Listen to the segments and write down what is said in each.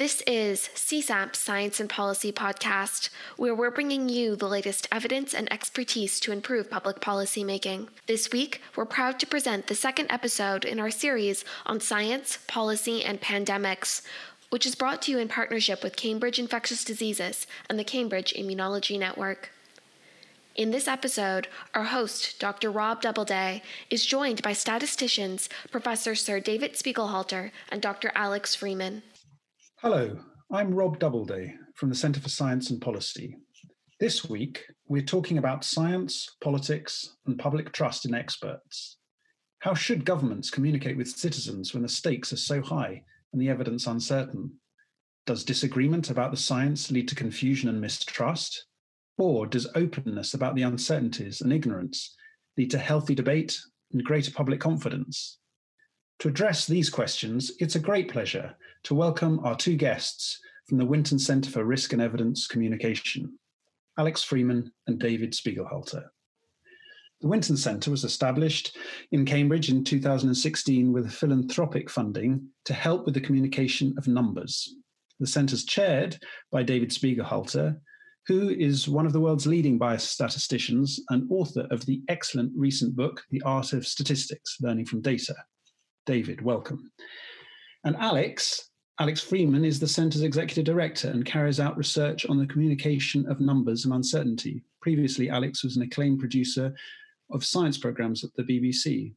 This is CSAP's Science and Policy podcast, where we're bringing you the latest evidence and expertise to improve public policy making. This week, we're proud to present the second episode in our series on science, policy, and pandemics, which is brought to you in partnership with Cambridge Infectious Diseases and the Cambridge Immunology Network. In this episode, our host, Dr. Rob Doubleday, is joined by statisticians Professor Sir David Spiegelhalter and Dr. Alex Freeman. Hello, I'm Rob Doubleday from the Centre for Science and Policy. This week, we're talking about science, politics, and public trust in experts. How should governments communicate with citizens when the stakes are so high and the evidence uncertain? Does disagreement about the science lead to confusion and mistrust? Or does openness about the uncertainties and ignorance lead to healthy debate and greater public confidence? To address these questions, it's a great pleasure to welcome our two guests from the Winton Centre for Risk and Evidence Communication, Alex Freeman and David Spiegelhalter. The Winton Centre was established in Cambridge in 2016 with philanthropic funding to help with the communication of numbers. The centre is chaired by David Spiegelhalter, who is one of the world's leading biostatisticians and author of the excellent recent book, The Art of Statistics, Learning from Data. David, welcome. And Alex Freeman is the Centre's Executive Director and carries out research on the communication of numbers and uncertainty. Previously, Alex was an acclaimed producer of science programmes at the BBC.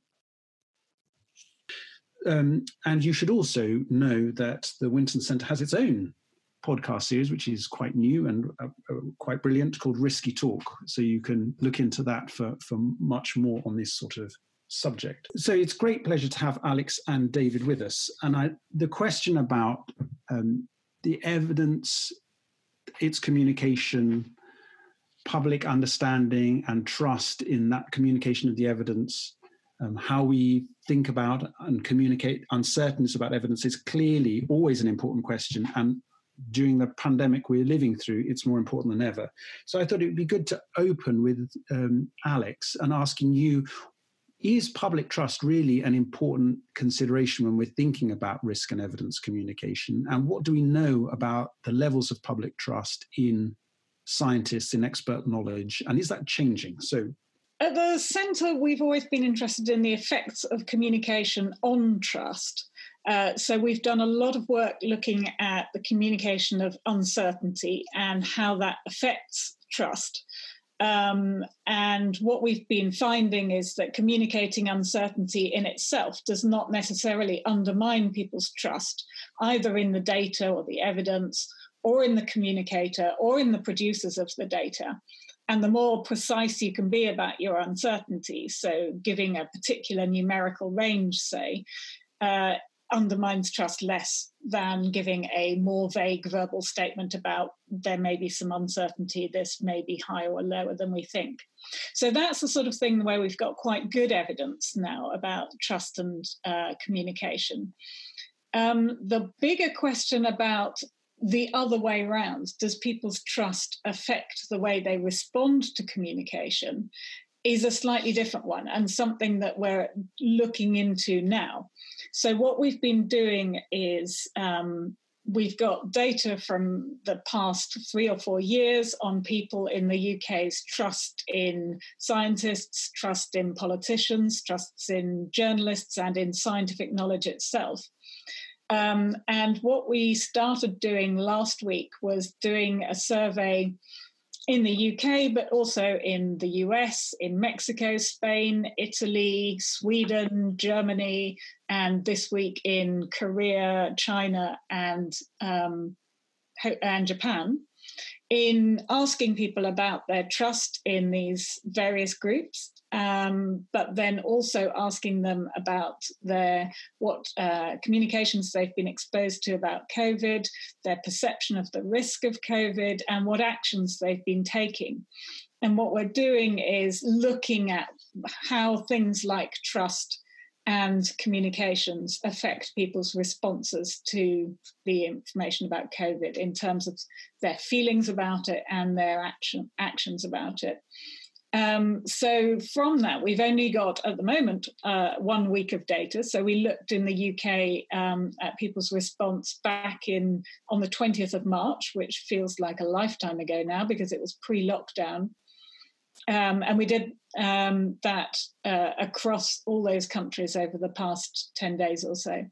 And you should also know that the Winton Centre has its own podcast series, which is quite new and quite brilliant, called Risky Talk. So you can look into that for much more on this sort of subject. So it's great pleasure to have Alex and David with us. And the question about the evidence, its communication, public understanding and trust in that communication of the evidence, how we think about and communicate uncertainties about evidence is clearly always an important question. And during the pandemic we're living through, it's more important than ever. So I thought it would be good to open with Alex and asking you, is public trust really an important consideration when we're thinking about risk and evidence communication? And what do we know about the levels of public trust in scientists, in expert knowledge? And is that changing? So at the Centre, we've always been interested in the effects of communication on trust. So we've done a lot of work looking at the communication of uncertainty and how that affects trust. And what we've been finding is that communicating uncertainty in itself does not necessarily undermine people's trust, either in the data or the evidence, or in the communicator, or in the producers of the data. And the more precise you can be about your uncertainty, so giving a particular numerical range, say, undermines trust less than giving a more vague verbal statement about there may be some uncertainty, this may be higher or lower than we think. So that's the sort of thing where we've got quite good evidence now about trust and communication. The bigger question about the other way around, does people's trust affect the way they respond to communication, is a slightly different one and something that we're looking into now. So what we've been doing is we've got data from the past 3 or 4 years on people in the UK's trust in scientists, trust in politicians, trusts in journalists and in scientific knowledge itself. And what we started doing last week was doing a survey in the UK, but also in the US, in Mexico, Spain, Italy, Sweden, Germany, and this week in Korea, China, and Japan, in asking people about their trust in these various groups, but then also asking them about what communications they've been exposed to about COVID, their perception of the risk of COVID, and what actions they've been taking. And what we're doing is looking at how things like trust and communications affect people's responses to the information about COVID in terms of their feelings about it and their actions about it. So from that, we've only got, at the moment, 1 week of data. So we looked in the UK at people's response back on the 20th of March, which feels like a lifetime ago now because it was pre-lockdown. And we did that across all those countries over the past 10 days or so.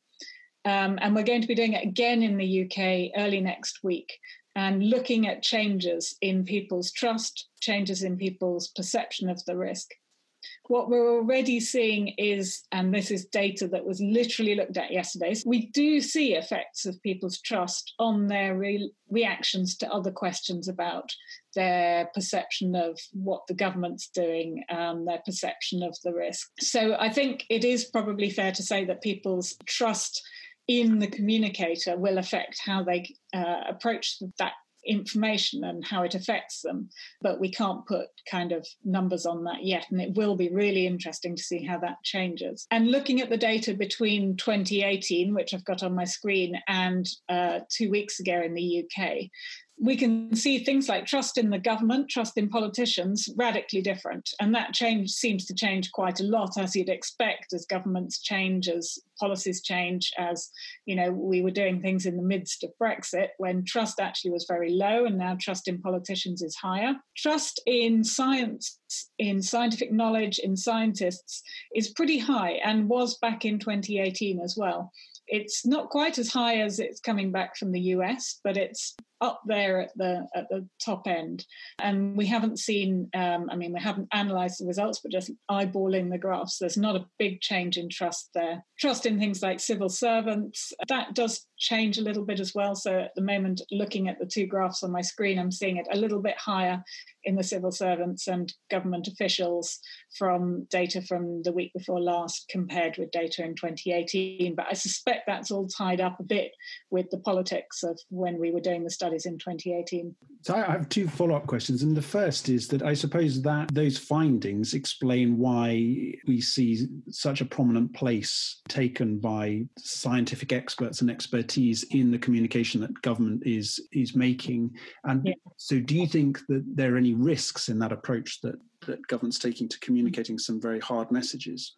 And we're going to be doing it again in the UK early next week, and looking at changes in people's trust, changes in people's perception of the risk. What we're already seeing is, and this is data that was literally looked at yesterday, we do see effects of people's trust on their reactions to other questions about their perception of what the government's doing, their perception of the risk. So I think it is probably fair to say that people's trust in the communicator will affect how they approach that information and how it affects them. But we can't put kind of numbers on that yet. And it will be really interesting to see how that changes. And looking at the data between 2018, which I've got on my screen, and 2 weeks ago in the UK, we can see things like trust in the government, trust in politicians, radically different. And that change seems to change quite a lot, as you'd expect, as governments change, as policies change, as, you know, we were doing things in the midst of Brexit when trust actually was very low, and now trust in politicians is higher. Trust in science, in scientific knowledge, in scientists is pretty high, and was back in 2018 as well. It's not quite as high as it's coming back from the US, but it's up there at the top end. And we haven't seen, we haven't analysed the results, but just eyeballing the graphs, there's not a big change in trust there. Trust in things like civil servants, that does change a little bit as well. So at the moment, looking at the two graphs on my screen, I'm seeing it a little bit higher in the civil servants and government officials from data from the week before last compared with data in 2018. But I suspect that's all tied up a bit with the politics of when we were doing the studies in 2018. So I have two follow-up questions. And the first is that I suppose that those findings explain why we see such a prominent place taken by scientific experts and expertise in the communication that government is making. And so do you think that there are any risks in that approach that government's taking to communicating some very hard messages?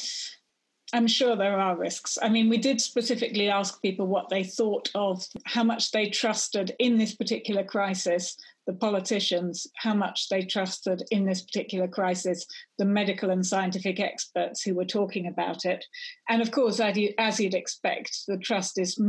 I'm sure there are risks. I mean, we did specifically ask people what they thought of how much they trusted in this particular crisis, the politicians, how much they trusted in this particular crisis, the medical and scientific experts who were talking about it. And of course, as you'd expect, the trust is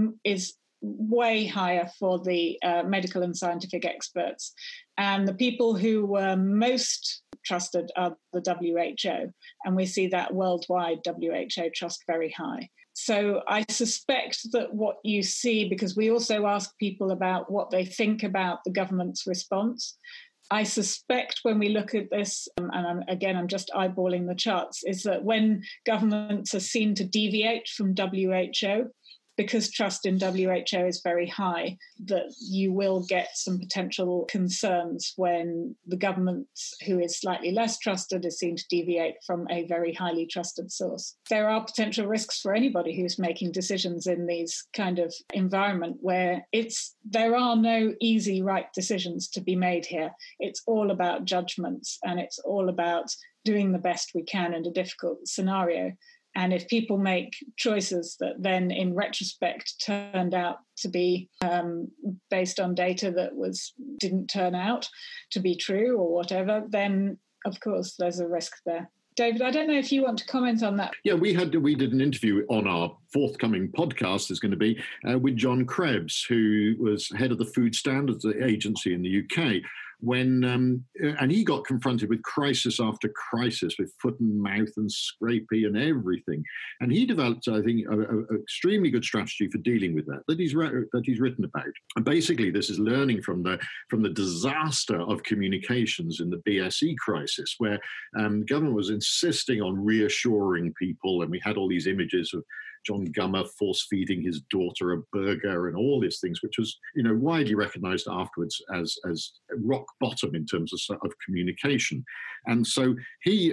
way higher for the medical and scientific experts. And the people who were most trusted are the WHO. And we see that worldwide, WHO trust very high. So I suspect that what you see, because we also ask people about what they think about the government's response, I suspect when we look at this, and I'm just eyeballing the charts, is that when governments are seen to deviate from WHO, because trust in WHO is very high, that you will get some potential concerns when the government, who is slightly less trusted, is seen to deviate from a very highly trusted source. There are potential risks for anybody who's making decisions in these kind of environment where there are no easy right decisions to be made here. It's all about judgments, and it's all about doing the best we can in a difficult scenario. And if people make choices that then in retrospect turned out to be based on data that didn't turn out to be true or whatever, then of course there's a risk there. David, I don't know if you want to comment on that. Yeah, we did an interview on our forthcoming podcast, is going to be, with John Krebs, who was head of the Food Standards Agency in the UK, and he got confronted with crisis after crisis, with foot and mouth and scrapie and everything. And he developed, I think, an extremely good strategy for dealing with that he's written about. And basically, this is learning from the disaster of communications in the BSE crisis, where government was insisting on reassuring people, and we had all these images of John Gummer force-feeding his daughter a burger and all these things, which was, widely recognised afterwards as rock bottom in terms of communication. And so he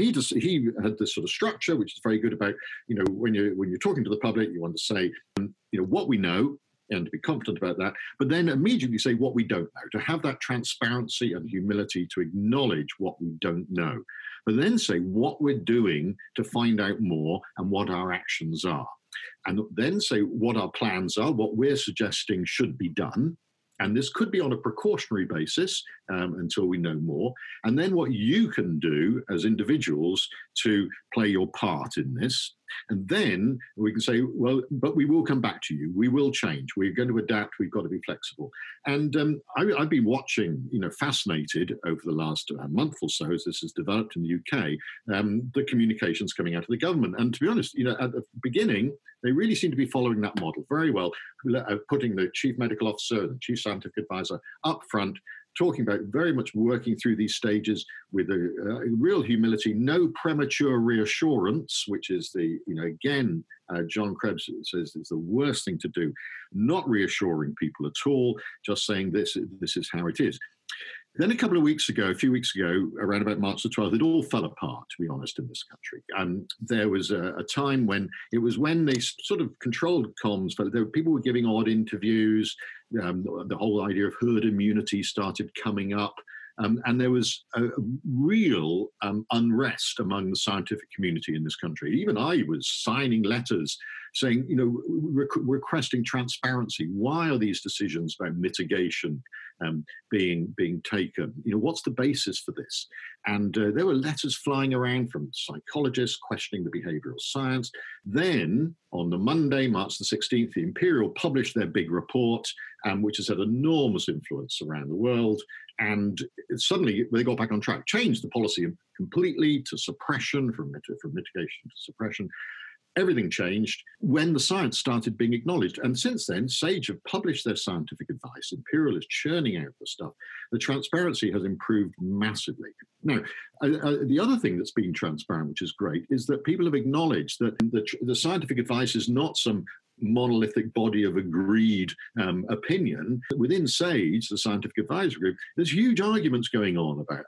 had this sort of structure, which is very good about, when you're talking to the public, you want to say, what we know, and to be confident about that, but then immediately say what we don't know, to have that transparency and humility to acknowledge what we don't know, but then say what we're doing to find out more and what our actions are. And then say what our plans are, what we're suggesting should be done. And this could be on a precautionary basis until we know more. And then what you can do as individuals to play your part in this. And then we can say, well, but we will come back to you. We will change. We're going to adapt. We've got to be flexible. And I've been watching, fascinated over the last month or so as this has developed in the UK, the communications coming out of the government. And to be honest, at the beginning, they really seem to be following that model very well, putting the chief medical officer, the chief scientific advisor up front, talking about very much working through these stages with a real humility, no premature reassurance, which is John Krebs says is the worst thing to do, not reassuring people at all, just saying this is how it is. Then a few weeks ago, around about March the 12th, it all fell apart, to be honest, in this country. There was a time when they sort of controlled comms. People were giving odd interviews. The whole idea of herd immunity started coming up. And there was a real unrest among the scientific community in this country. Even I was signing letters saying, requesting transparency. Why are these decisions about mitigation being taken? What's the basis for this? And there were letters flying around from psychologists questioning the behavioral science. Then on the Monday, March the 16th, the Imperial published their big report, which has had enormous influence around the world. And suddenly they got back on track, changed the policy completely to suppression, from mitigation to suppression. Everything changed when the science started being acknowledged. And since then, SAGE have published their scientific advice. Imperial is churning out the stuff. The transparency has improved massively. Now, the other thing that's been transparent, which is great, is that people have acknowledged that the scientific advice is not some monolithic body of agreed opinion. Within SAGE, the scientific advisory group, there's huge arguments going on about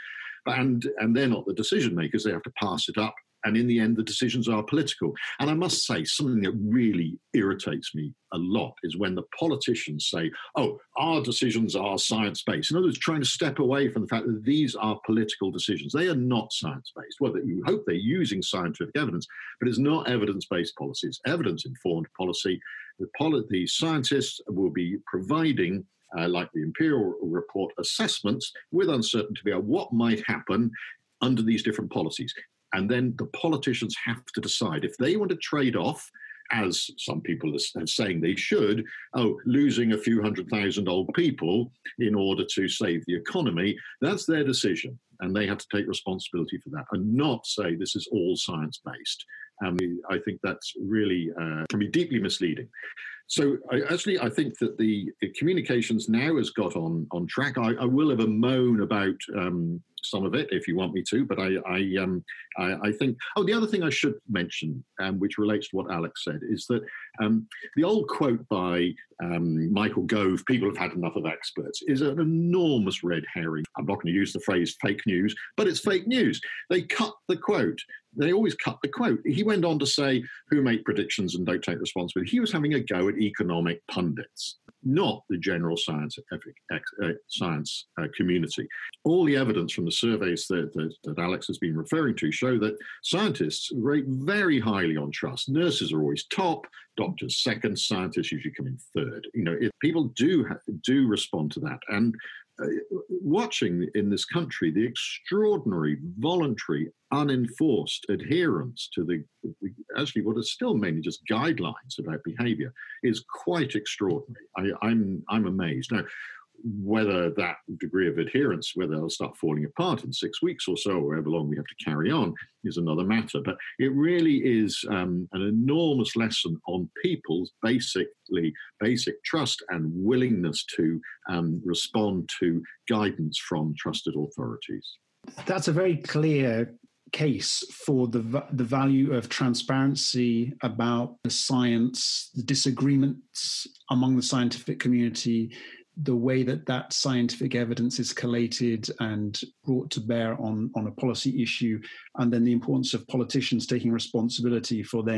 and they're not the decision makers. They have to pass it up. And in the end, the decisions are political. And I must say, something that really irritates me a lot is when the politicians say, oh, our decisions are science-based. In other words, trying to step away from the fact that these are political decisions. They are not science-based. Well, you hope they're using scientific evidence, but it's not evidence-based policy. It's evidence-informed policy. The scientists will be providing, like the Imperial report, assessments with uncertainty about what might happen under these different policies. And then the politicians have to decide if they want to trade off, as some people are saying they should, losing a few 100,000 old people in order to save the economy. That's their decision. And they have to take responsibility for that and not say this is all science-based. I think that's really can be deeply misleading. So I think that the communications now has got on track. I will have a moan about some of it if you want me to, but I think, the other thing I should mention, which relates to what Alex said, is that the old quote by Michael Gove, people have had enough of experts, is an enormous red herring. I'm not going to use the phrase fake news, but it's fake news. They cut the quote. They always cut the quote. He went on to say, who make predictions and don't take responsibility. He was having a go at economic pundits, not the general science community. All the evidence from the surveys that Alex has been referring to show that scientists rate very highly on trust. Nurses are always top, doctors second, scientists usually come in third. If people do respond to that. And watching in this country the extraordinary, voluntary, unenforced adherence to actually what are still mainly just guidelines about behaviour is quite extraordinary. I'm amazed. Now, whether that degree of adherence, whether they'll start falling apart in 6 weeks or so, or however long we have to carry on, is another matter. But it really is an enormous lesson on people's basic trust and willingness to respond to guidance from trusted authorities. That's a very clear case for the value of transparency about the science, the disagreements among the scientific community, the way that scientific evidence is collated and brought to bear on a policy issue, and then the importance of politicians taking responsibility for then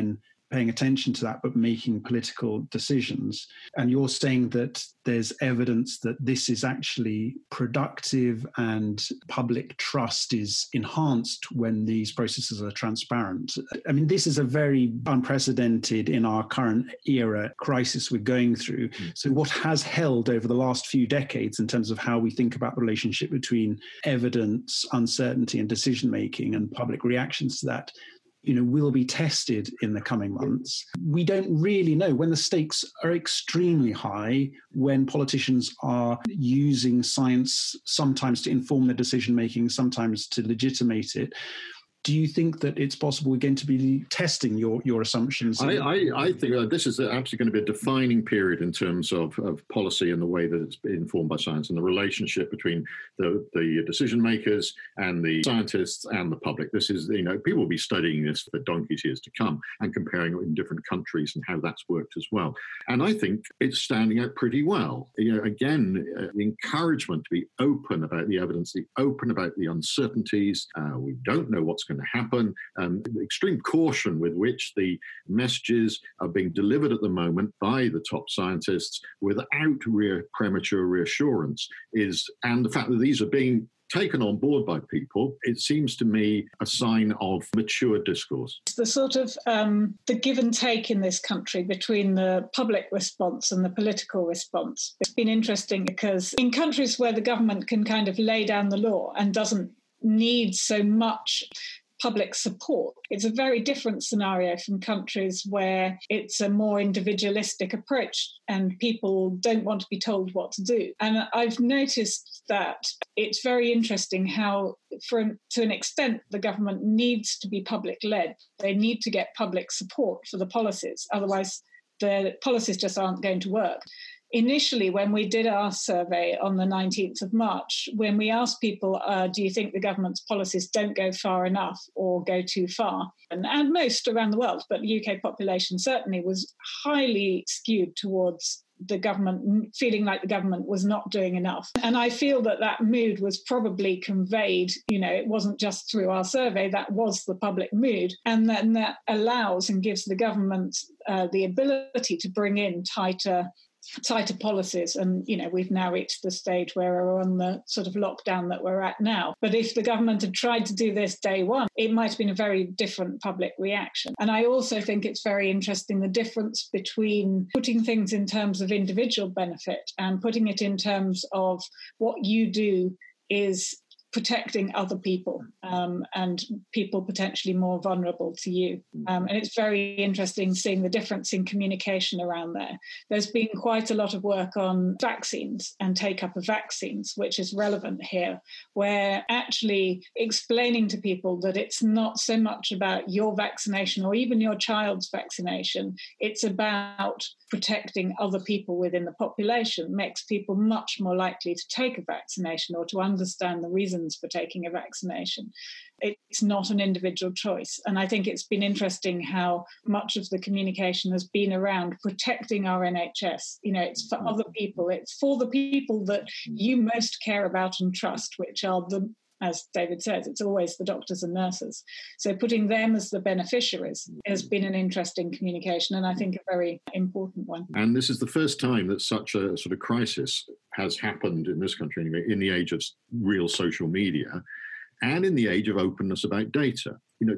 paying attention to that, but making political decisions. And you're saying that there's evidence that this is actually productive and public trust is enhanced when these processes are transparent. I mean, this is a very unprecedented in our current era crisis we're going through. So what has held over the last few decades in terms of how we think about the relationship between evidence, uncertainty, and decision-making and public reactions to that, will be tested in the coming months. We don't really know when the stakes are extremely high, when politicians are using science sometimes to inform their decision-making, sometimes to legitimate it. Do you think that it's possible we're going to be testing your assumptions? I think this is actually going to be a defining period in terms of policy and the way that it's been informed by science and the relationship between the decision makers and the scientists and the public. This is, people will be studying this for donkey's years to come and comparing it in different countries and how that's worked as well. And I think it's standing out pretty well. Again, the encouragement to be open about the evidence, the open about the uncertainties. We don't know what's going to happen, the extreme caution with which the messages are being delivered at the moment by the top scientists without premature reassurance and the fact that these are being taken on board by people, it seems to me a sign of mature discourse. The sort of the give and take in this country between the public response and the political response. It's been interesting because in countries where the government can kind of lay down the law and doesn't need so much public support, it's a very different scenario from countries where it's a more individualistic approach and people don't want to be told what to do. And I've noticed that it's very interesting how, to an extent, the government needs to be public-led. They need to get public support for the policies. Otherwise, the policies just aren't going to work. Initially, when we did our survey on the 19th of March, when we asked people, do you think the government's policies don't go far enough or go too far? And most around the world, but the UK population certainly was highly skewed towards the government, feeling like the government was not doing enough. And I feel that mood was probably conveyed, it wasn't just through our survey, that was the public mood. And then that allows and gives the government the ability to bring in tighter policies. And, we've now reached the stage where we're on the sort of lockdown that we're at now. But if the government had tried to do this day one, it might have been a very different public reaction. And I also think it's very interesting, the difference between putting things in terms of individual benefit and putting it in terms of what you do is protecting other people and people potentially more vulnerable to you. And it's very interesting seeing the difference in communication around there. There's been quite a lot of work on vaccines and take-up of vaccines, which is relevant here, where actually explaining to people that it's not so much about your vaccination or even your child's vaccination, it's about protecting other people within the population makes people much more likely to take a vaccination or to understand the reasons for taking a vaccination. It's not an individual choice. And I think it's been interesting how much of the communication has been around protecting our NHS. It's for other people. It's for the people that you most care about and trust, which are as David says, it's always the doctors and nurses. So putting them as the beneficiaries has been an interesting communication, and I think a very important one. And this is the first time that such a sort of crisis has happened in this country, anyway, in the age of real social media and in the age of openness about data.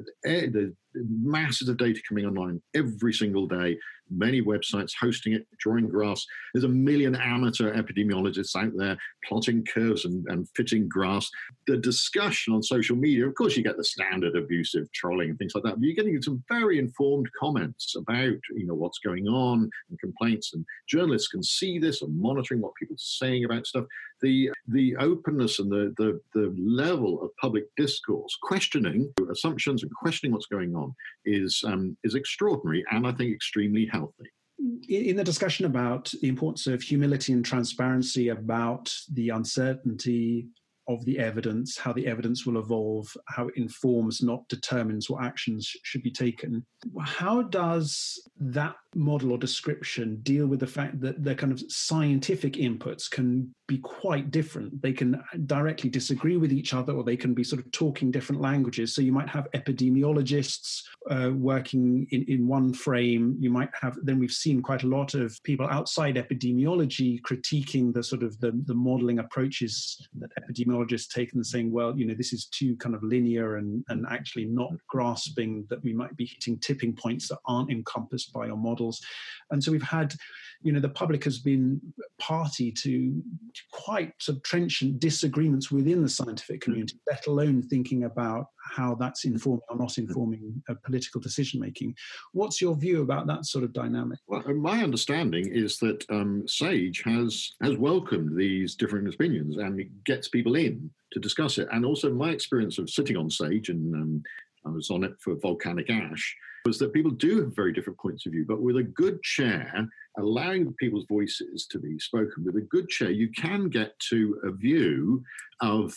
The masses of data coming online every single day, many websites hosting it, drawing graphs. There's a million amateur epidemiologists out there plotting curves and fitting graphs. The discussion on social media, of course, you get the standard abusive trolling and things like that, but you're getting some very informed comments about, what's going on and complaints, and journalists can see this and monitoring what people are saying about stuff. The openness and the level of public discourse, questioning assumptions and questioning what's going on is extraordinary and I think extremely healthy. In the discussion about the importance of humility and transparency about the uncertainty of the evidence, how the evidence will evolve, how it informs, not determines what actions should be taken, how does that model or description deal with the fact that the kind of scientific inputs can be quite different. They can directly disagree with each other, or they can be sort of talking different languages. So you might have epidemiologists working in one frame. You might have, then we've seen quite a lot of people outside epidemiology critiquing the sort of the modeling approaches that epidemiologists take and saying, well, this is too kind of linear and actually not grasping that we might be hitting tipping points that aren't encompassed by our models. And so we've had, the public has been party to quite sort of trenchant disagreements within the scientific community, let alone thinking about how that's informing or not informing political decision making. What's your view about that sort of dynamic? Well, my understanding is that SAGE has welcomed these different opinions and it gets people in to discuss it. And also my experience of sitting on SAGE, and I was on it for volcanic ash, was that people do have very different points of view, but with a good chair, allowing people's voices to be spoken, with a good chair, you can get to a view of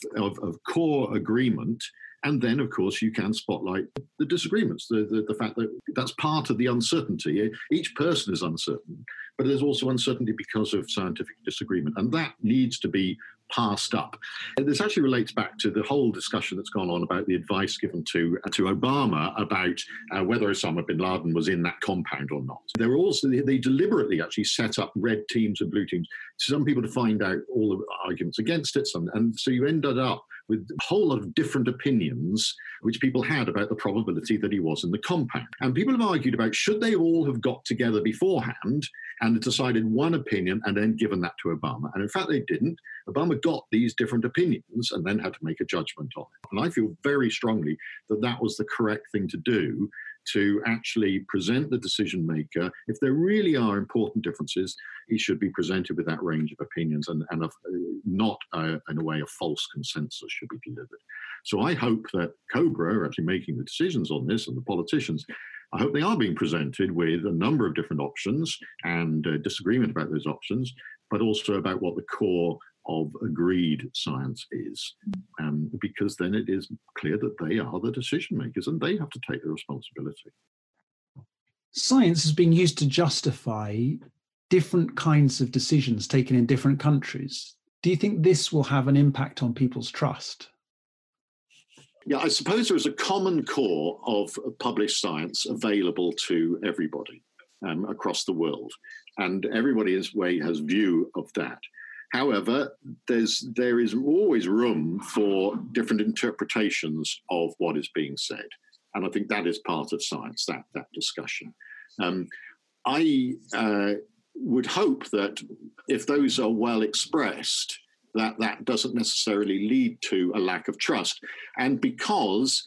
core agreement. And then, of course, you can spotlight the disagreements, the fact that that's part of the uncertainty. Each person is uncertain, but there's also uncertainty because of scientific disagreement. And that needs to be passed up. This actually relates back to the whole discussion that's gone on about the advice given to Obama about whether Osama bin Laden was in that compound or not. They deliberately actually set up red teams and blue teams, some people to find out all the arguments against it. And so you ended up with a whole lot of different opinions which people had about the probability that he was in the compound. And people have argued about, should they all have got together beforehand and decided one opinion and then given that to Obama? And in fact, they didn't. Obama got these different opinions and then had to make a judgment on it. And I feel very strongly that that was the correct thing to do, to actually present the decision maker. If there really are important differences, he should be presented with that range of opinions and not in a way a false consensus should be delivered. So I hope that COBRA are actually making the decisions on this, and the politicians, I hope they are being presented with a number of different options and disagreement about those options, but also about what the core of agreed science is, because then it is clear that they are the decision makers and they have to take the responsibility. Science is being used to justify different kinds of decisions taken in different countries. Do you think this will have an impact on people's trust? Yeah, I suppose there is a common core of published science available to everybody across the world, and everybody has view of that. However, there is always room for different interpretations of what is being said. And I think that is part of science, that discussion. I would hope that if those are well expressed, that doesn't necessarily lead to a lack of trust. And because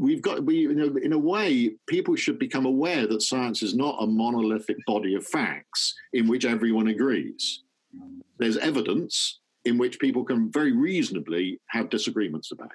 in a way, people should become aware that science is not a monolithic body of facts in which everyone agrees. There's evidence in which people can very reasonably have disagreements about.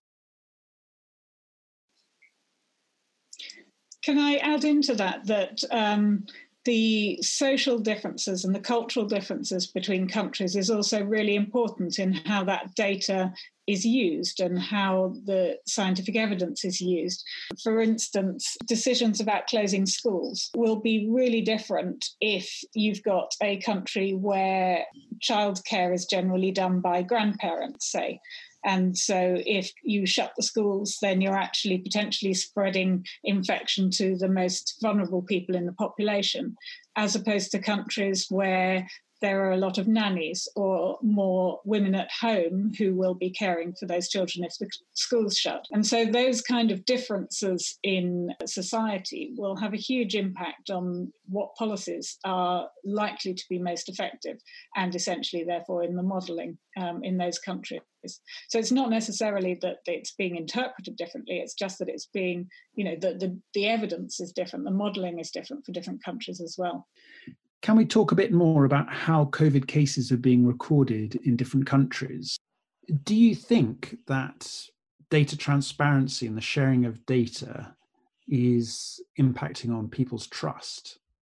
Can I add into that the social differences and the cultural differences between countries is also really important in how that data is used and how the scientific evidence is used. For instance, decisions about closing schools will be really different if you've got a country where childcare is generally done by grandparents, say. And so if you shut the schools, then you're actually potentially spreading infection to the most vulnerable people in the population, as opposed to countries where there are a lot of nannies or more women at home who will be caring for those children if the school's shut. And so those kind of differences in society will have a huge impact on what policies are likely to be most effective and essentially, therefore, in the modelling in those countries. So it's not necessarily that it's being interpreted differently, it's just that it's being, the evidence is different, the modelling is different for different countries as well. Can we talk a bit more about how COVID cases are being recorded in different countries? Do you think that data transparency and the sharing of data is impacting on people's trust?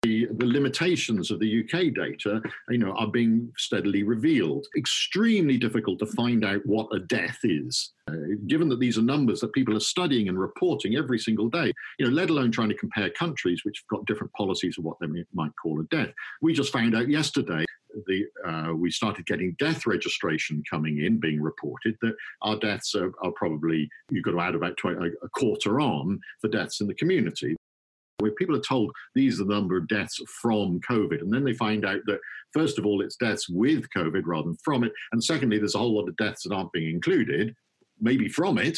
The limitations of the UK data, are being steadily revealed. Extremely difficult to find out what a death is, given that these are numbers that people are studying and reporting every single day, let alone trying to compare countries which have got different policies of what they might call a death. We just found out yesterday, we started getting death registration coming in, being reported, that our deaths are probably, you've got to add about a quarter on for deaths in the community. Where people are told these are the number of deaths from COVID, and then they find out that, first of all, it's deaths with COVID rather than from it, and secondly, there's a whole lot of deaths that aren't being included, maybe from it.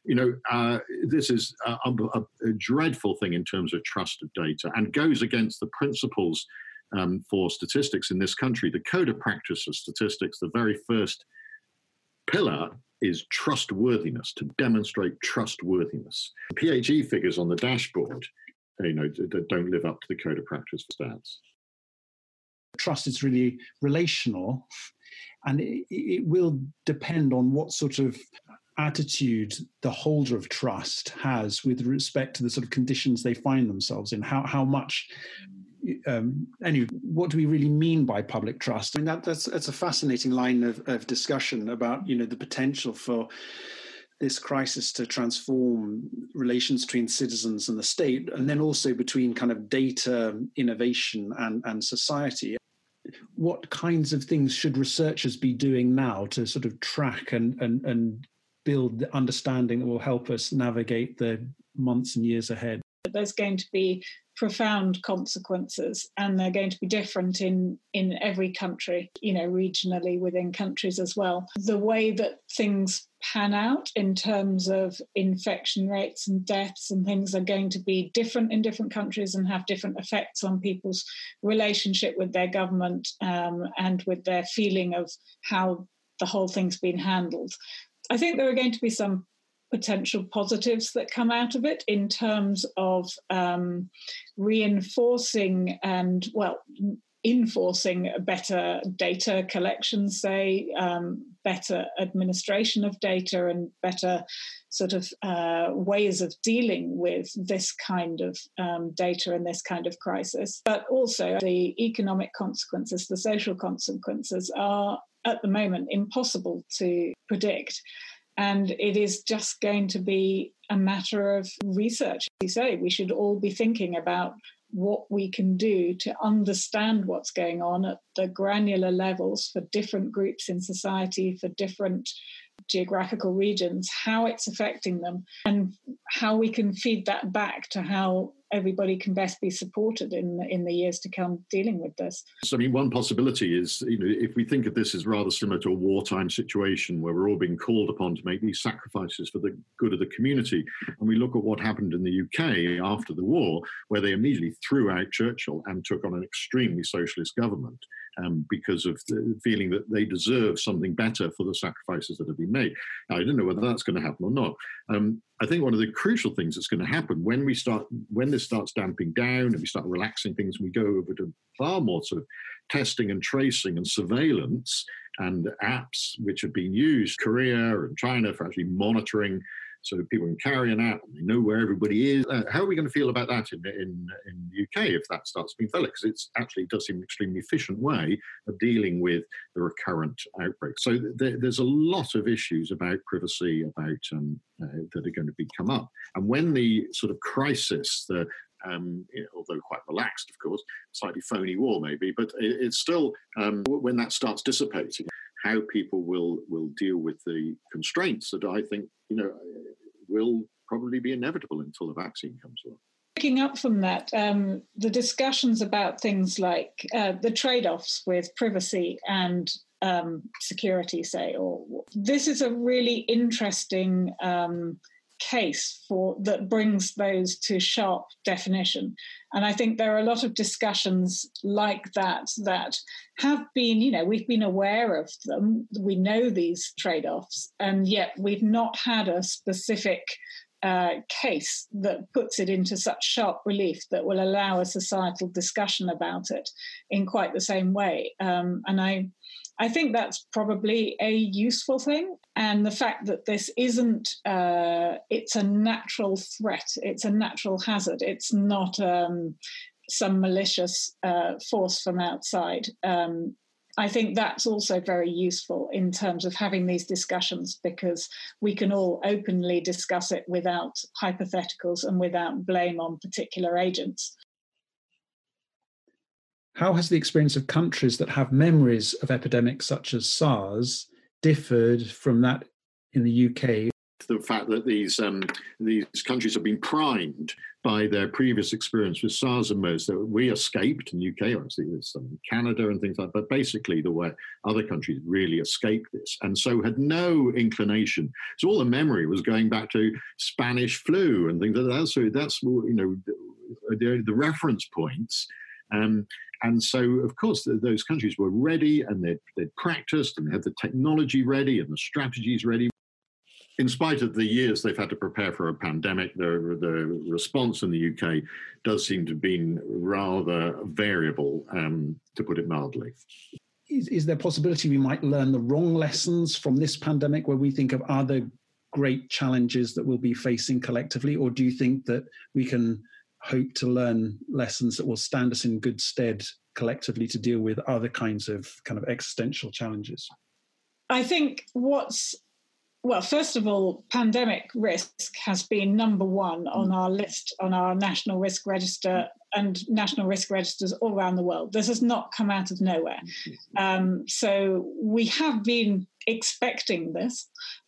This is a dreadful thing in terms of trust of data, and goes against the principles for statistics in this country. The Code of Practice of Statistics, the very first pillar is trustworthiness, to demonstrate trustworthiness. The PHE figures on the dashboard that don't live up to the Code of Practice for stats. Trust is really relational, and it will depend on what sort of attitude the holder of trust has with respect to the sort of conditions they find themselves in. How much anyway, what do we really mean by public trust? I mean, that's a fascinating line of discussion about the potential for this crisis to transform relations between citizens and the state, and then also between kind of data innovation and society. What kinds of things should researchers be doing now to sort of track and build the understanding that will help us navigate the months and years ahead? There's going to be profound consequences, and they're going to be different in every country, regionally within countries as well. The way that things pan out in terms of infection rates and deaths and things are going to be different in different countries and have different effects on people's relationship with their government and with their feeling of how the whole thing's been handled. I think there are going to be some potential positives that come out of it in terms of reinforcing and, enforcing better data collection, say, better administration of data and better sort of ways of dealing with this kind of data and this kind of crisis. But also the economic consequences, the social consequences are at the moment impossible to predict. And it is just going to be a matter of research. As you say, we should all be thinking about what we can do to understand what's going on at the granular levels for different groups in society, for different geographical regions, how it's affecting them, and how we can feed that back to how everybody can best be supported in the years to come dealing with this. So, one possibility is, if we think of this as rather similar to a wartime situation where we're all being called upon to make these sacrifices for the good of the community, and we look at what happened in the UK after the war, where they immediately threw out Churchill and took on an extremely socialist government because of the feeling that they deserve something better for the sacrifices that have been made. Now, I don't know whether that's going to happen or not. I think one of the crucial things that's going to happen when this starts damping down and we start relaxing things, and we go over to far more sort of testing and tracing and surveillance and apps which have been used, Korea and China, for actually monitoring, so that people can carry an app and they know where everybody is. How are we going to feel about that in the UK if that starts being felt? Because it does seem an extremely efficient way of dealing with the recurrent outbreaks. So there's a lot of issues about privacy, about that are going to come up. And when the sort of crisis, although quite relaxed, of course, slightly phony war maybe, but it's still, when that starts dissipating, how people will deal with the constraints that I think, will probably be inevitable until the vaccine comes along. Picking up from that, the discussions about things like the trade-offs with privacy and security, say, or this is a really interesting case that brings those to sharp definition. And I think there are a lot of discussions like that have been, we've been aware of them. We know these trade-offs, and yet we've not had a specific case that puts it into such sharp relief that will allow a societal discussion about it in quite the same way. And I think that's probably a useful thing. And the fact that this isn't, it's a natural threat, it's a natural hazard. It's not some malicious force from outside. I think that's also very useful in terms of having these discussions, because we can all openly discuss it without hypotheticals and without blame on particular agents. How has the experience of countries that have memories of epidemics such as SARS differed from that in the UK? The fact that these countries have been primed by their previous experience with SARS and MERS, that we escaped in the UK, obviously there's some in Canada and things like that, but basically there were other countries really escaped this, and so had no inclination. So all the memory was going back to Spanish flu and things like that. So that's the reference points. And so, of course, those countries were ready, and they'd practiced and had the technology ready and the strategies ready. In spite of the years they've had to prepare for a pandemic, the response in the UK does seem to have been rather variable, to put it mildly. Is there a possibility we might learn the wrong lessons from this pandemic, where we think of other great challenges that we'll be facing collectively? Or do you think that we can hope to learn lessons that will stand us in good stead collectively to deal with other kinds of kind of existential challenges? I think first of all, pandemic risk has been number one on our list, on our national risk register and national risk registers all around the world. This has not come out of nowhere. So we have been expecting this.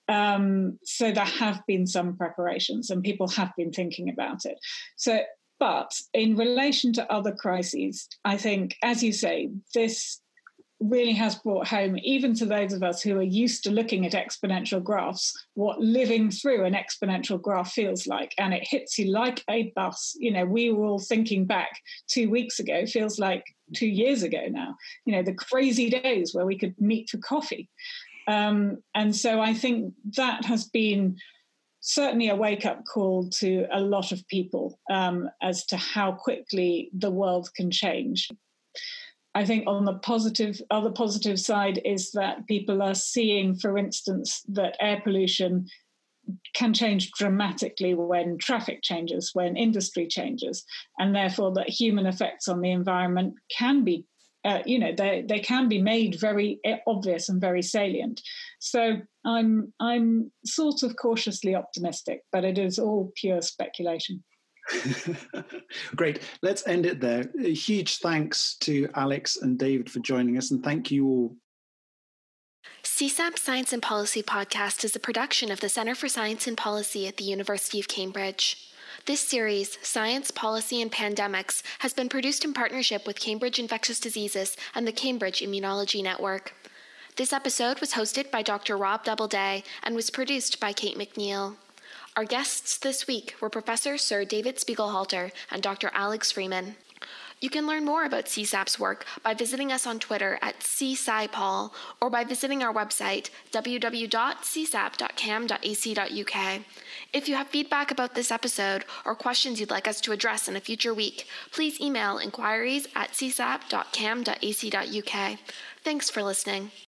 So there have been some preparations and people have been thinking about it. But in relation to other crises, I think, as you say, this really has brought home, even to those of us who are used to looking at exponential graphs, what living through an exponential graph feels like. And it hits you like a bus. We were all thinking back 2 weeks ago, feels like 2 years ago now, the crazy days where we could meet for coffee. And so I think that has been certainly a wake-up call to a lot of people as to how quickly the world can change. I think on the other positive side is that people are seeing, for instance, that air pollution can change dramatically when traffic changes, when industry changes, and therefore that human effects on the environment can be, they can be made very obvious and very salient. So I'm sort of cautiously optimistic, but it is all pure speculation. Great. Let's end it there. A huge thanks to Alex and David for joining us, and thank you all. CSAP Science and Policy Podcast is a production of the Centre for Science and Policy at the University of Cambridge. This series, Science, Policy and Pandemics, has been produced in partnership with Cambridge Infectious Diseases and the Cambridge Immunology Network. This episode was hosted by Dr. Rob Doubleday and was produced by Kate McNeil. Our guests this week were Professor Sir David Spiegelhalter and Dr. Alex Freeman. You can learn more about CSAP's work by visiting us on Twitter at cscipol or by visiting our website www.csap.cam.ac.uk. If you have feedback about this episode or questions you'd like us to address in a future week, please email inquiries@csap.cam.ac.uk. Thanks for listening.